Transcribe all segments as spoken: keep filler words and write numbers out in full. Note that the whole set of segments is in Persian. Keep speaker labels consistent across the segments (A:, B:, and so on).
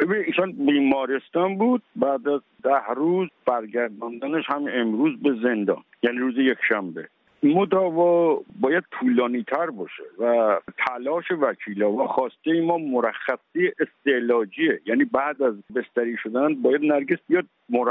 A: ببین ایشان بیمارستان بود، بعد از ده روز برگرداندنش هم امروز به زندان، یعنی روز یک شنبه. مداوا باید طولانی تر باشه و تلاش وکیلا و خواسته ما مرخصی استعلاجیه، یعنی بعد از بستری شدن باید نرگس بیاد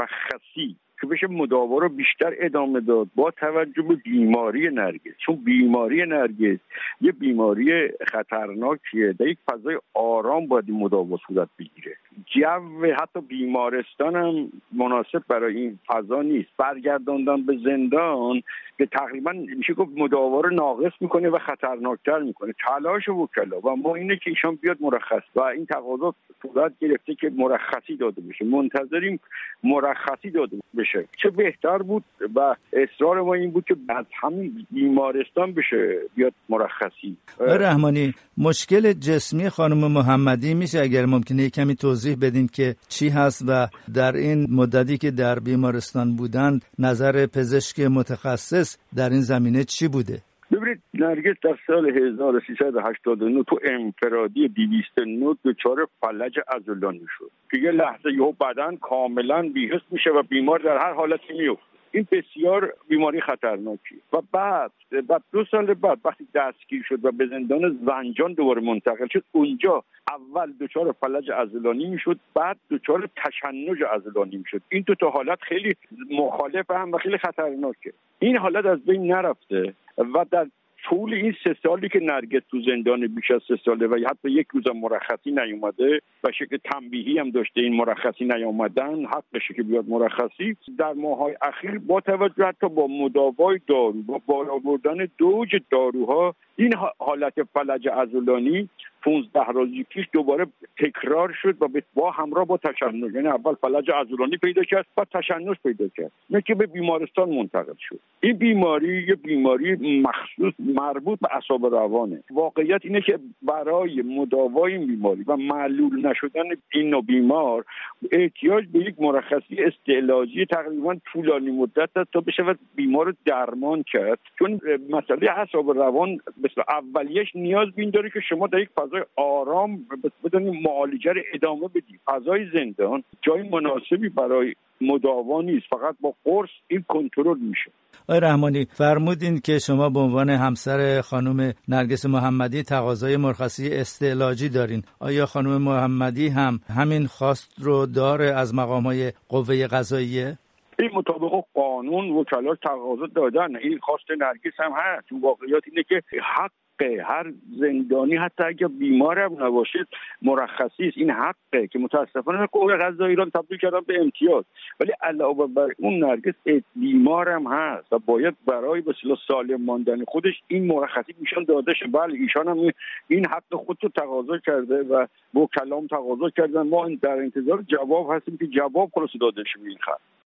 A: مرخصی که بشه مداوا رو بیشتر ادامه داد با توجه به بیماری نرگس، چون بیماری نرگس یه بیماری خطرناکیه، در یک فضای آرام باید این مداوا صورت بگیره. جو حتی بیمارستان هم مناسب برای این فضا نیست. برگرداندن به زندان که تقریبا میشه گفت مداوا رو ناقص میکنه و خطرناکتر میکنه. تلاش وکلا و ما اینه که ایشان بیاد مرخص و این تقاضا صورت گرفته که مرخصی داده بشه، منتظریم مرخصی داده بشه. چه بهتر بود و اصرار ما این بود که بعد همین بیمارستان بشه بیاد مرخصی.
B: رحمانی، مشکل جسمی خانم محمدی میشه اگر ممکنه کمی توضیح بدین که چی هست و در این مدتی که در بیمارستان بودند نظر پزشک متخصص در این زمینه چی بوده؟
A: ببینید نرگس در سال هزار و سیصد و هشتاد و نه تو انفرادی دویست و نه دچار فلج عضلانی شد که یه لحظه یهو بدن کاملا بی‌حس میشه و بیمار در هر حالتی میفته. این بسیار بیماری خطرناکی و بعد بعد دو سال بعد وقتی دستگیر شد و به زندان زنجان دوباره منتقل شد، اونجا اول دچار فلج عضلانی میشد، بعد دچار تشنج عضلانی میشد. این دو تا حالت خیلی مخالف هم و خیلی خطرناکه. این حالت از بین نرفته و در طول این سه سالی که نرگس تو زندان بیش از سه ساله و حتی یک روز مرخصی نیومده و شکل تنبیهی هم داشته این مرخصی نیامدن، حقشه که بیاد مرخصی. در ماهای اخیر با توجه حتی با مداوای دارو با بالا بردن دوج داروها این حالت فلج عضلانی پانزده روزی پیش دوباره تکرار شد و با همراه با تشنج، یعنی اول فلج عضلانی پیدا کرد بعد تشنج پیدا کرد، نه که به بیمارستان منتقل شد. این بیماری یه بیماری مخصوص مربوط به اعصاب روانه. واقعیت اینه که برای مداوای این بیماری و معلول نشدن این نوع بیمار احتیاج به یک مرخصی استعلاجی تقریبا طولانی مدت است تا بشه بیمار رو درمان کرد، چون مسئله اعصاب روان مثل اولیش نیاز به این داره که شما در یک فضای آرام بدونید معالجه رو ادامه بدید. فضای زندان جای مناسبی برای مداوا نیست، فقط با قرص این کنترل میشه.
B: آقای رحمانی، فرمودین که شما به عنوان همسر خانم نرگس محمدی تقاضای مرخصی استعلاجی دارین. آیا خانم محمدی هم همین خواست رو داره از مقام‌های قوه قضاییه؟
A: این مطابق قانون وکلا تقاضا دادن، این خواست نرگس هم هست. تو واقعیت اینه که حق هر زندانی حتی اگه بیمار هم نباشه مرخصی است، این حقه که متاسفانه قوه قضاییه ایران تبدیل کردن به امتیاز. ولی علاوه بر اون نرگس بیمار هم هست و باید برای به اصطلاح سالم ماندن خودش این مرخصی ایشان داده شه. بله ایشان هم این حق خود رو تقاضا کرده و وکلا هم تقاضا کردن. ما در انتظار جواب هستیم که جواب خلاص داده شه این خط.